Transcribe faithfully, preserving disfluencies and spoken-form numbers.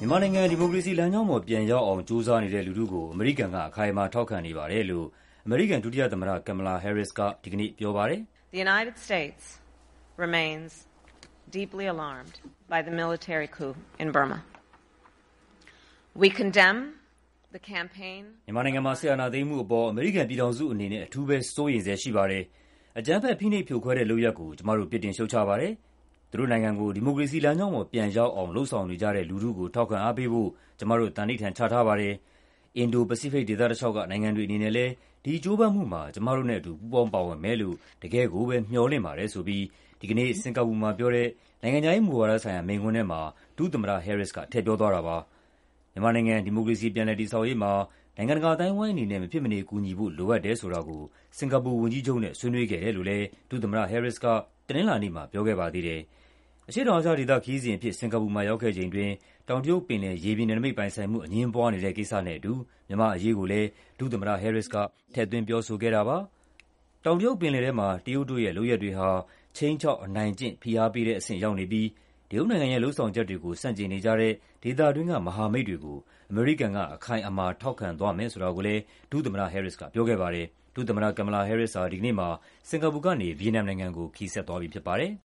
မြန်မာနိုင်ငံဒီမိုကရေစီလမ်းကြောင်းပေါ်ပြန်ရောက်အောင်ကြိုးစားနေတဲ့လူထုကိုအမေရိကန်ကအခိုင်အမာထောက်ခံနေပါတယ်လို့အမေရိကန်ဒုတိယသမ္မတ Kamala Harris ကဒီကနေ့ပြောပါတယ်။ The United States remains deeply alarmed by the military coup in Burma. We condemn the campaign မြန်မာနိုင်ငံမှာဆီယနာသိမ်းမှုအပေါ်အမေရိကန်ပြည်ထောင်စုအနေနဲ့အထူးပဲစိုးရိမ်ဆဲရှိပါတယ်။အကြမ်းဖက်ဖိနှိပ်ဖြိုခွဲတဲ့လုပ်ရပ်ကိုကျမတို့ပြစ်တင်ရှုတ်ချပါတယ်။သူတို့နိုင်ငံကိုဒီမိုကရေစီလမ်းကြောင်းပေါ်ပြန်ရောက်အောင်လှုံ့ဆော်နေကြတဲ့လူထုကိုထောက်ခံအားပေးဖို့ကျမတို့သန္နိဋ္ဌာန်ချထားပါတယ်။အင်ဒို-ပစိဖိတ်ဒေသတလျှောက်ကနိုင်ငံတွေအနေနဲ့လည်းဒီကြိုးပမ်းမှုမှာကျမတို့နဲ့အတူပူးပေါင်းပါဝင်မယ်လို့တကယ့်ကိုပဲမျှော်လင့်ပါတယ်ဆိုပြီးဒီကနေ့စင်ကာပူမှာပြောတဲ့နိုင်ငံခြားရေးမူဝါဒဆိုင်ရာမိန့်ခွန်းထဲမှာဒုသမ္မတ Harris ကထည့်ပြောသွားတာပါ။မြန်မာနိုင်ငံဒီမိုကရေစီပြန်လည်တည်ဆောက်ရေးမှာနိုင်ငံတကာအသိုင်းအဝိုင်းအနေနဲ့မဖြစ်မနေကူညီဖို့လိုအပ်တယ်ဆိုတာကိုစင်ကာပူဝန်ကြီးချုပ်နဲ့ဆွေးနွေးခဲ့တယ်လို့လည်းဒုသမ္မတ Harris ကတနင်္လာနေ့မှာပြောခဲ့ပါသေးတယ်။အရှေ့တောင်အာရှဒေသခရီးစဉ်အဖြစ်စင်ကာပူမှာရောက်ခဲ့ချိန်အတွင်းတောင်တရုတ်ပင်လယ်ရေပြင်နယ်နိမိတ်ပိုင်ဆိုင်မှုအငြင်းပွားနေတဲ့ကိစ္စနဲ့အတူမြန်မာ့အရေးကိုလည်းဒုသမ္မတ Harris ကထည့်သွင်းပြောဆိုခဲ့တာပါ။တောင်တရုတ်ပင်လယ်ထဲမှာတရုတ်တို့ရဲ့လုပ်ရပ်တွေဟာခြိမ်းခြောက်အနိုင်ကျင့်ဖိအားပေးတဲ့အဆင့်ရောက်နေပြီးတရုတ်နိုင်ငံရဲ့လုပ်ဆောင်ချက်တွေကိုဆန့်ကျင်နေကြတဲ့ဒေသတွင်းကမဟာမိတ်တွေကိုအမေရိကန်ကအခိုင်အမာထောက်ခံသွားမယ်ဆိုတာကိုလည်းဒုသမ္မတ Harris ကပြောခဲ့ပါတယ်။ဒုသမ္မတ Kamala Harris ဟာဒီကနေ့မှာစင်ကာပူကနေဗီယက်နမ်နိုင်ငံကိုခရီးဆက်သွားပြီဖြစ်ပါတယ်